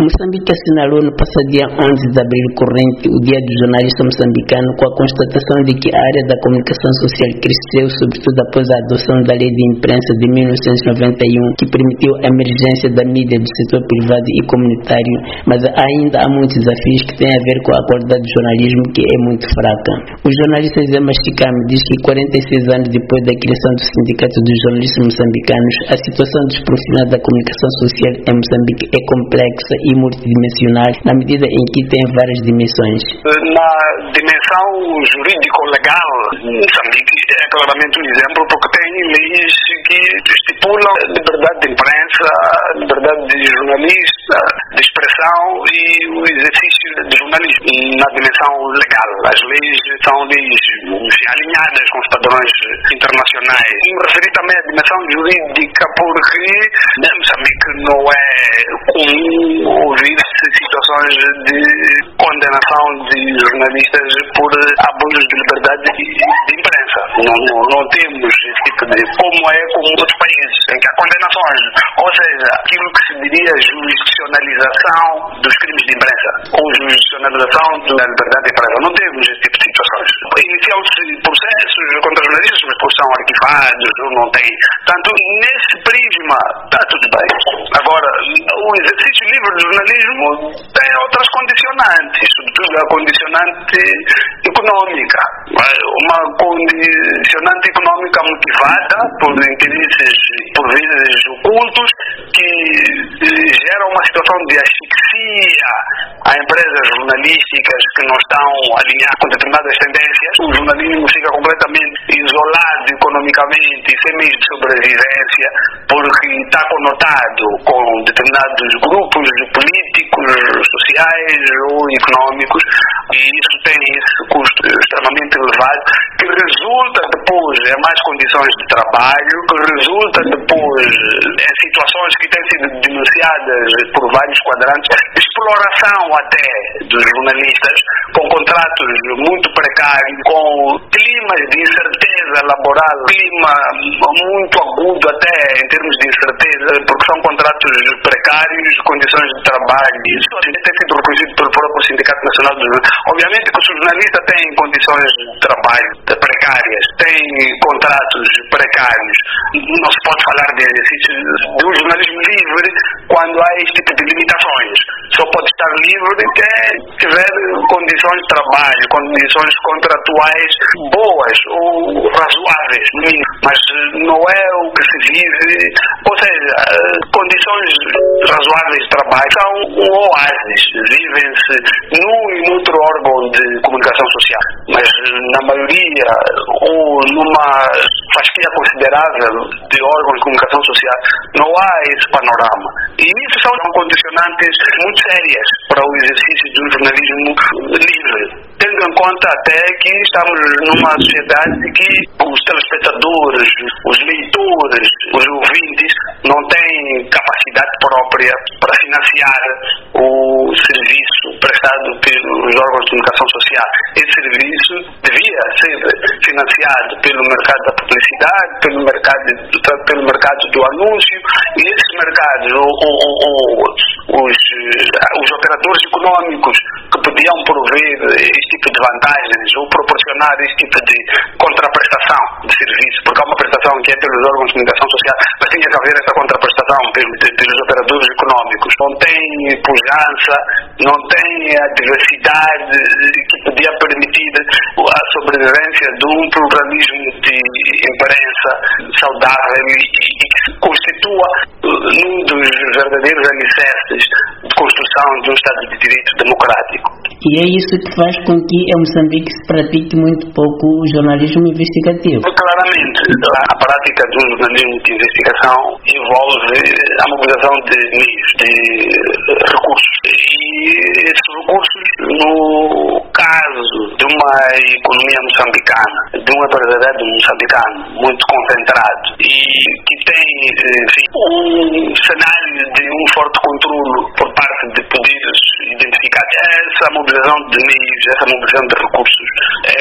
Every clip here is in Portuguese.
Moçambique assinalou no passado dia 11 de abril corrente o Dia do Jornalista Moçambicano, com a constatação de que a área da comunicação social cresceu, sobretudo após a adoção da Lei de Imprensa de 1991, que permitiu a emergência da mídia do setor privado e comunitário, mas ainda há muitos desafios que têm a ver com a qualidade do jornalismo, que é muito fraca. O jornalista Zé Masticame diz que 46 anos depois da criação do Sindicato dos Jornalistas Moçambicanos, a situação dos profissionais da comunicação social em Moçambique é complexa e multidimensional, na medida em que tem várias dimensões. Na dimensão jurídico-legal, Moçambique é claramente um exemplo, porque tem leis que estipulam a liberdade de imprensa, a liberdade de jornalista, de expressão e o exercício de jornalismo. Na dimensão legal, as leis são leis alinhadas com os padrões internacionais. Me referi também à dimensão jurídica, porque Moçambique não é comum ouvir-se situações de condenação de jornalistas por abusos de liberdade de imprensa. Não temos esse tipo de... como outros países, em que há condenações, ou seja, aquilo que se diria jurisdicionalização dos crimes de imprensa, ou jurisdicionalização da liberdade de imprensa. Não temos esse tipo de situações. Iniciam-se processos contra jornalistas, mas são arquivados, ou não tem. Tanto nesse prisma está tudo bem. Agora, o exercício livre do jornalismo tem outras condicionantes, sobretudo a condicionante econômica. Uma condicionante econômica motivada por interesses, por vezes, ocultos, que geram uma situação de asfixia a empresas jornalísticas que não estão alinhadas com determinadas tendências. O jornalismo fica completamente isolado economicamente, sem meio de sobrevivência, porque está conotado com determinados grupos políticos, sociais ou económicos, e isso tem esse custo extremamente elevado, que resulta depois em mais condições de trabalho, que resulta depois em situações que têm sido denunciadas por vários quadrantes, exploração até dos jornalistas, com contratos muito precários, com climas de incerteza laboral, clima muito agudo até em termos de incerteza, porque são contratos precários, condições de trabalho. Isso tem sido reconhecido pelo próprio Sindicato Nacional dos Jornalistas. Obviamente que o jornalista tem condições de trabalho precárias, tem contratos precários. Não se pode falar de exercício de um jornalismo livre quando há este tipo de limitações. Só pode estar livre quem tiver condições de trabalho, condições contratuais boas ou razoáveis, mas não é o que se vive. Ou seja, condições razoáveis de trabalho são um oásis, vivem-se num e noutro órgão de comunicação social, mas na maioria ou numa fasquia considerável de órgãos de comunicação social não há esse panorama, e isso são condicionantes muito sérias para o exercício de um jornalismo livre, tendo em conta até que estamos numa sociedade que os telespectadores, os leitores, os ouvintes não têm capacidade própria para financiar o serviço prestado pelos órgãos de comunicação social. Esse serviço devia ser financiado pelo mercado da publicidade, pelo mercado do anúncio, e esses mercados, os operadores econômicos que podiam prover este tipo de vantagens ou proporcionar este tipo de contraprestação de serviço, porque há uma prestação que é pelos órgãos de comunicação social, mas tinha que haver essa contraprestação pelos operadores econômicos. Não tem pujança, não tem a diversidade que podia permitir a sobrevivência de um pluralismo de imprensa saudável e que se constitua num dos verdadeiros alicerces de construção de um Estado de Direito democrático. E é isso que faz com que em Moçambique se pratique muito pouco o jornalismo investigativo. Claramente, a prática do jornalismo de investigação envolve a mobilização de meios, de recursos. E esses recursos, no caso de uma economia moçambicana, de um empresariado moçambicano muito concentrado e que tem, enfim, um cenário de um forte controle por parte de poderes identificados, essa mobilização de meios, essa mobilização de recursos é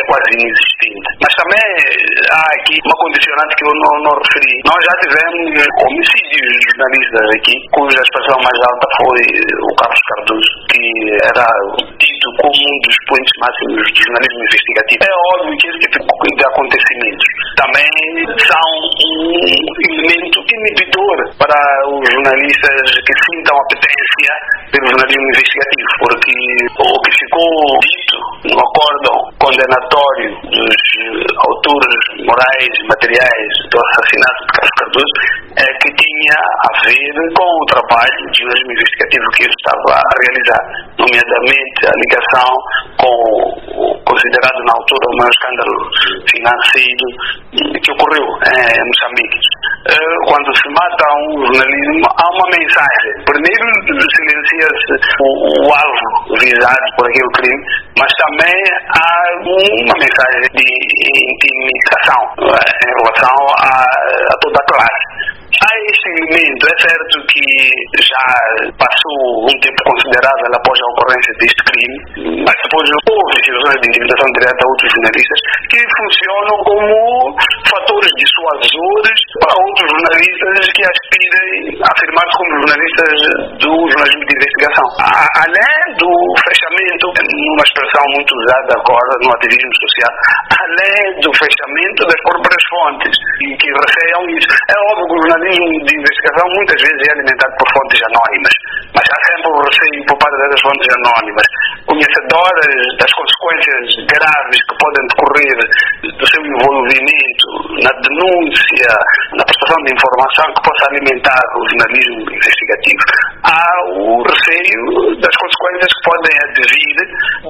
quase inexistente. Mas também há aqui uma condicionante que eu não referi. Nós já tivemos homicídios de jornalistas aqui, cuja expressão mais alta foi o Carlos Cardoso, que era tido como um dos expoentes máximos do jornalismo investigativo. É óbvio que esse tipo de acontecimentos também são um elemento inibidor para os jornalistas que sintam apetência pelo jornalismo investigativo, porque o que ficou dito no acórdão condenatório dos autores morais e materiais do assassinato de Carlos Cardoso é que tinha a ver com o trabalho de jornalismo investigativo que ele estava a realizar, nomeadamente a ligação com o considerado na altura o maior escândalo financeiro que ocorreu em Moçambique. Quando se mata um jornalismo, há uma mensagem. Primeiro, silencia-se o alvo visado por aquele crime, mas também há uma mensagem de intimidação em relação a toda a classe. Há este elemento, é certo que já passou um tempo considerável após a ocorrência deste crime, mas depois houve situações de intimidação direta a outros jornalistas que funcionam como fatores dissuasores para outros jornalistas que aspirem a afirmar-se como jornalistas do jornalismo de investigação. Além do fechamento, numa expressão muito usada agora no ativismo social, além do fechamento das próprias fontes que receiam isso. É óbvio que o jornalismo de investigação muitas vezes é alimentado por fontes anónimas, mas há sempre o receio por parte dessas fontes anónimas, conhecedoras das consequências graves que podem decorrer do seu envolvimento na denúncia, na prestação de informação que possa alimentar o jornalismo investigativo. Há o receio das consequências que podem advir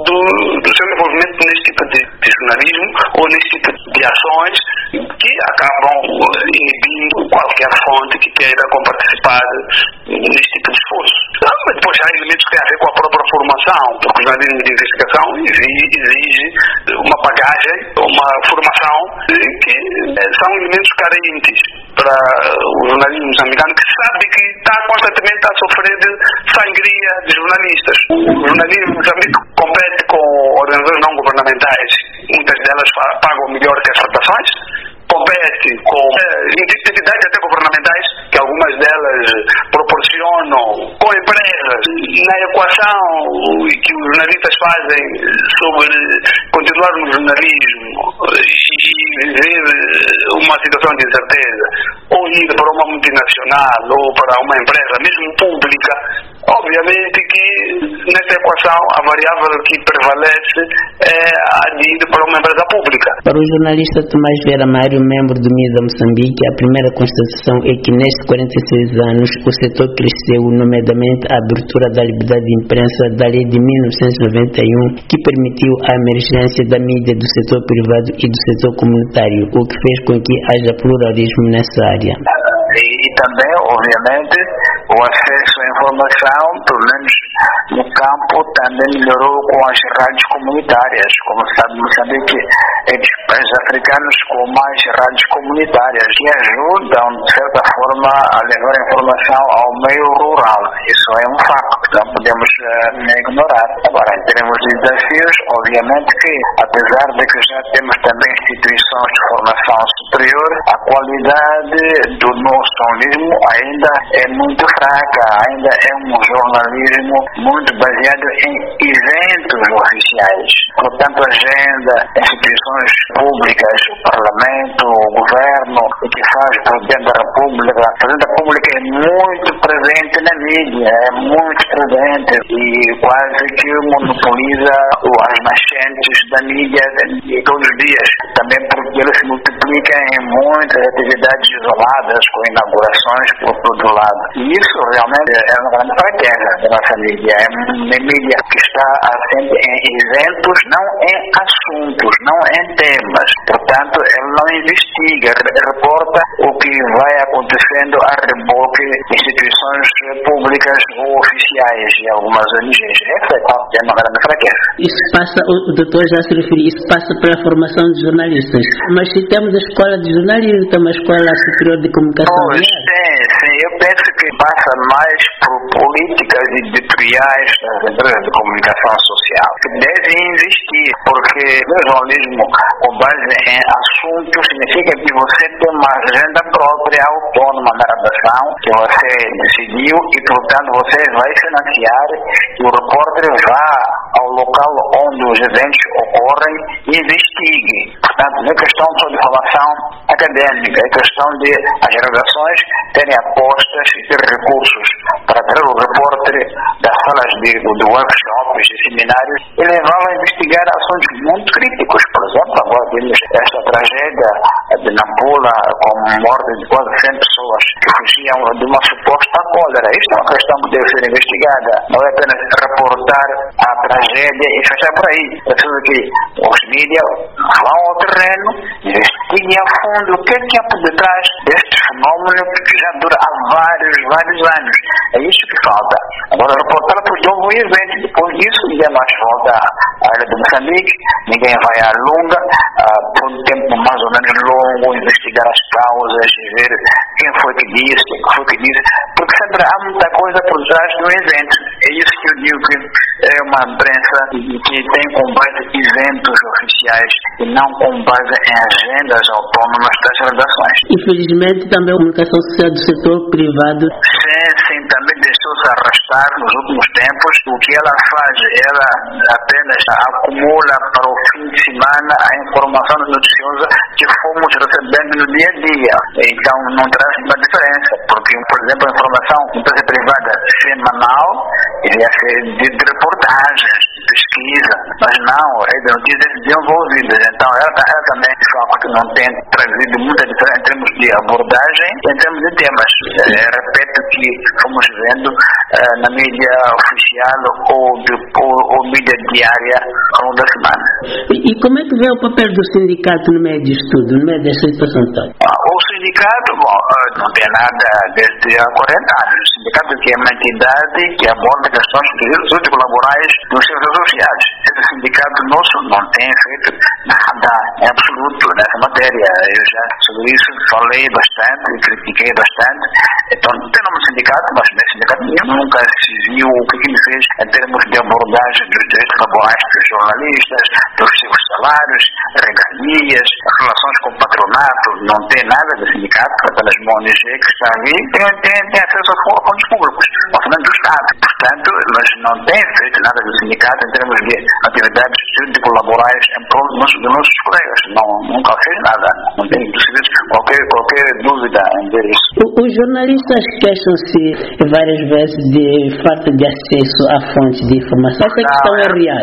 do seu envolvimento neste tipo de jornalismo ou neste tipo de ações que acabam inibindo qualquer fonte que queira participar neste tipo de esforço. Mas depois há elementos que têm a ver com a própria formação, porque o jornalismo de investigação exige uma bagagem, uma formação que são elementos carentes para o jornalismo moçambicano, que sabe que está constantemente a sofrer de sangria de jornalistas. O jornalismo moçambicano compete com organizações não governamentais, muitas delas pagam melhor que as fundações, compete com entidades até governamentais, que algumas delas proporcionam, com empresas, na equação que os jornalistas fazem sobre continuar no jornalismo e viver uma situação de incerteza, ou ir para uma multinacional ou para uma empresa, mesmo pública. Obviamente que nessa equação a variável que prevalece é a de ir para uma empresa pública. Para o jornalista Tomás Vieira Mário, membro do MISA Moçambique, a primeira constatação é que nestes 46 anos o setor cresceu, nomeadamente a abertura da liberdade de imprensa da lei de 1991, que permitiu a emergência da mídia do setor privado e do setor comunitário, o que fez com que haja pluralismo nessa área. E também, obviamente, o acesso à informação, pelo menos no campo, também melhorou com as rádios comunitárias. Como se sabe, Moçambique é dos países africanos com mais rádios comunitárias que ajudam, de certa forma, a levar a informação ao meio rural. Isso é um facto que não podemos ignorar. Agora, em termos de desafios, obviamente que, apesar de que já temos também instituições de formação superior, a qualidade do nosso jornalismo ainda é muito fraca, ainda é um jornalismo muito baseado em eventos oficiais. Portanto, a agenda, instituições públicas, o Parlamento, o Governo, o que faz o Presidente da República. O Presidente da República é muito presente na mídia, é muito presente e quase que monopoliza as nascentes da mídia todos os dias. Também porque ele se multiplica em muitas atividades isoladas, com inaugurações por todo lado. E isso realmente é uma grande fraqueza da nossa mídia. É uma mídia que está sempre em eventos, não em assuntos, não em temas. Portanto, ele não investiga, reporta o que vai acontecendo a reboque de instituições públicas ou oficiais e algumas ONGs. Essa é uma grande fraqueza. Isso passa, o doutor já se referiu, isso passa pela formação de jornalistas. Mas se temos a escola de jornalismo, temos a escola superior de comunicação. Sim, eu penso que passa mais por políticas editoriais das empresas de comunicação social, que devem investir, porque porque o jornalismo com base em assuntos significa que você tem uma agenda própria, autônoma na redação, que você decidiu e, portanto, você vai financiar e o repórter vá ao local onde os eventos ocorrem e investigue. Portanto, não é questão só de formação acadêmica, é questão de as redações terem apostas e ter recursos para ter o repórter das salas de workshops, de seminários, e levá-lo a investigar assuntos muito críticos. Por exemplo, agora temos esta tragédia de Nampula, com a morte de quase 100 pessoas que fugiam de uma suposta cólera. Isto é uma questão que deve ser investigada. Não é apenas reportar a tragédia e fechar por aí. É preciso que os mídias vão ao terreno, investiguem a fundo o que é por detrás deste fenômeno que já dura há vários anos. É isso que falta. Agora, reportar por um evento, depois disso, ninguém mais volta à área de Moçambique, ninguém vai à Lunga, por um tempo mais ou menos longo, investigar as causas, ver quem foi que disse, porque sempre há muita coisa por trás do evento. É isso que eu digo que é uma imprensa que tem com base eventos oficiais e não com base em agendas autônomas das redações. Infelizmente, também a comunicação social do setor privado sim, também deixou-se arrastar nos últimos tempos. O que ela faz, ela apenas acumula para o fim de semana a informação noticiosa que fomos recebendo no dia a dia. Então não traz uma diferença, porque, por exemplo, a informação empresa privada semanal iria ser de reportagens, de pesquisa, mas não, é de notícias desenvolvidas. Então ela também, de facto, não tem trazido muita diferença em termos de abordagem e em termos de temas. Repete o que fomos vendo na mídia oficial ou mídia diária ao longo da semana. E como é que vê o papel do sindicato no meio disso tudo, no meio desta situação toda? O sindicato, não tem nada desde há 40 anos. O sindicato que é uma entidade que aborda questões laborais dos serviços sociais. Esse sindicato nosso não tem feito nada em absoluto nessa matéria. Eu já sobre isso falei bastante, critiquei bastante. Então tem um sindicato, mas nesse sindicato nunca se viu o que ele fez em termos de abordagem dos direitos laborais dos jornalistas, dos seus salários, regalias, relações com o patronato. Não tem nada de sindicato, apenas uma ONG que está ali tem acesso a fontes públicos, ao fundamento do Estado. Portanto, mas não tem feito nada do sindicato em termos de atividades colaborais em prol dos nossos colegas. Nunca fez nada. Não tem qualquer dúvida em ver isso. Os jornalistas queixam-se várias vezes de falta de acesso à fonte de informação. Essa questão é real?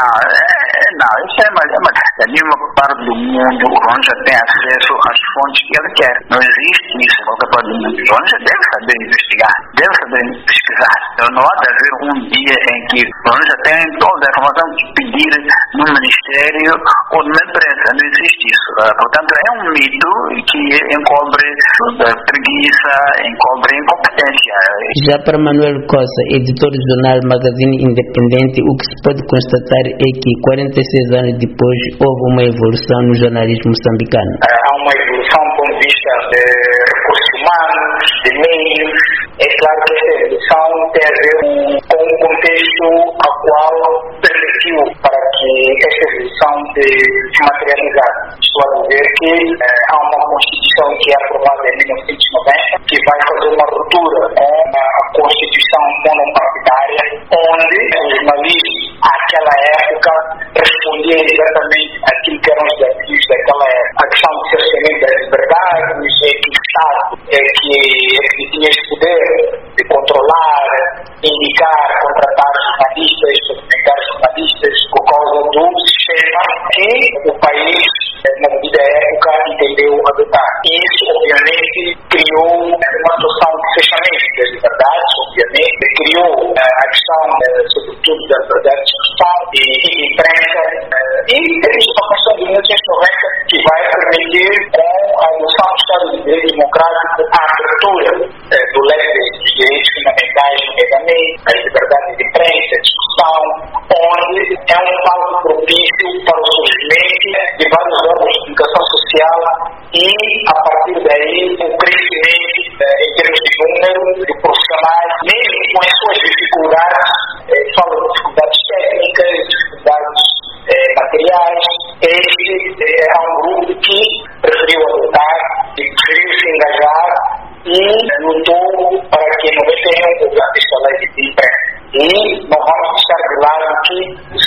Não, isso é a nenhuma parte do mundo o jornalista tem acesso às fontes que ele quer. Não existe isso em qualquer parte do mundo. O jornalista deve saber investigar, deve saber pesquisar. Então não há de haver um dia em que o jornalista tem toda a informação que pedir no Ministério ou numa imprensa. Não existe isso. Portanto, é um mito que encobre preguiça, encobre incompetência. Já para Manuel Costa, editor do jornal Magazine Independente, o que se pode constatar é que 46 anos depois houve uma evolução no jornalismo moçambicano. Há uma evolução do ponto de vista de recursos humanos, de meios. É claro que esta evolução tem a ver com um contexto ao qual permitiu para que esta evolução se materializasse. Estou a dizer que há uma Constituição que é aprovada em 1990 que vai fazer uma ruptura com a Constituição monopartidária, onde os jornalistas, àquela época, respondiam exatamente aquilo que eram os desafios daquela época. A questão do cerceamento das liberdades, é que o Estado é que tinha esse poder de controlar, indicar, contratar jornalistas, documentar jornalistas, por causa do sistema que o país, na devida época, entendeu adotar. E isso, obviamente, criou uma situação de fechamento das liberdades, obviamente, criou a questão, sobretudo, da liberdade de expressão e imprensa, e é isso uma questão de 1990 que vai permitir, com a adoção do Estado de Direito Democrático, a abertura do leque dos direitos fundamentais, nomeadamente a liberdade de imprensa, de discussão, onde é um palco propício para o surgimento de vários órgãos de comunicação social e, a partir daí, o crescimento em termos de número de profissionais, mesmo com as suas dificuldades, falo de dificuldades técnicas, dificuldades materiais,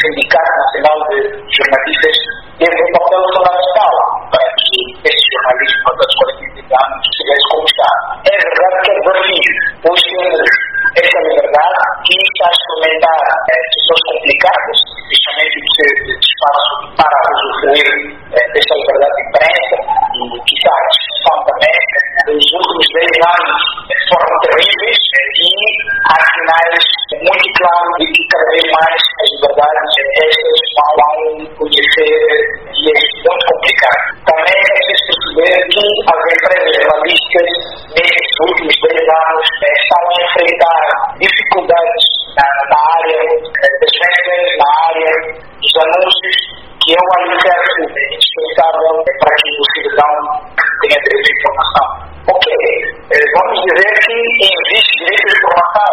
Sindicato Nacional de Jornalistas teve um papel fundamental para que este jornalismo dos 45 anos estivesse como está. É verdade que é desafio, pois temos essa liberdade que está a experimentar situações complicadas, especialmente de espaço para usufruir desta liberdade de imprensa e, quizá, a discussão também. Os últimos 10 anos foram terríveis e há sinais muito claros de que cada vez mais as liberdades estas vão conhecer dias muito complicados. Também é preciso perceber que as empresas jornalísticas nestes últimos 10 anos estão a enfrentar dificuldades na área das vendas, na área dos anúncios, que é um alicerce indispensável para que o cidadão tenha direito à informação. Ok, vamos dizer que existe direito à informação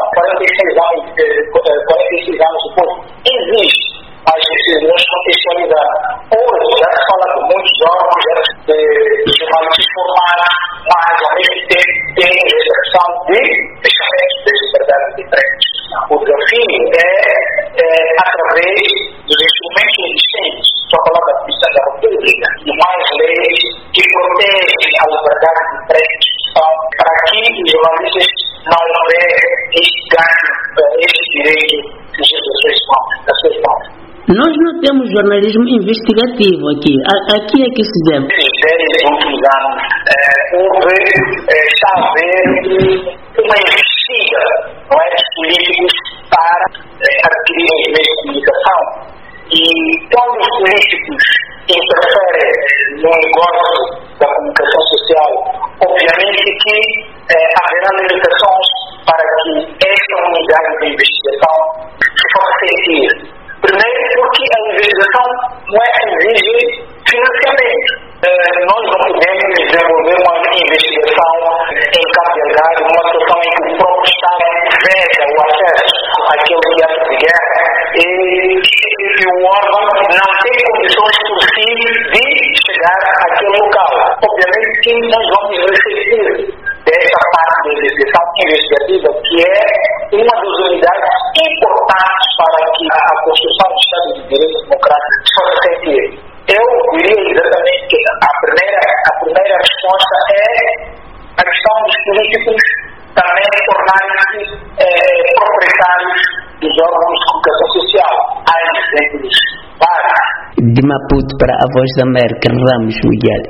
46 anos depois. Existe, mas precisamos contextualizar. Hoje já se fala com muitos órgãos de jornalistas formados, mas ao mesmo tempo temos essa questão de fechamento das liberdades de imprensa. O desafio é através dos instrumentos existentes, estou a falar da Comissão da República, e mais leis que protegem a liberdade de imprensa, para que os jornalistas não vejam este ganho, este direito das suas mãos. Nós não temos jornalismo investigativo aqui. Aqui é que se deve. Nesses últimos anos, está a haver uma investida, não é, dos políticos para adquirir os meios de comunicação. E quando os políticos interferem no negócio da comunicação social, obviamente que haverá limitações para que esta unidade de investigação se possa sentir. Primeiro, porque a investigação não exige financiamento. Nós não podemos desenvolver uma investigação em Cabo Delgado, numa situação em que o próprio Estado veda o acesso àquele teatro de guerra e o órgão não tem condições por si de chegar àquele local. Obviamente que nós vamos receber dessa parte da investigativa, que é uma das unidades importantes para que a construção do Estado de Direito Democrático se possa sentir. Eu diria exatamente que a primeira resposta é a questão dos políticos também tornarem-se proprietários dos órgãos de comunicação social. Há exemplos vários. De Maputo para a Voz da América, Ramos Miguel.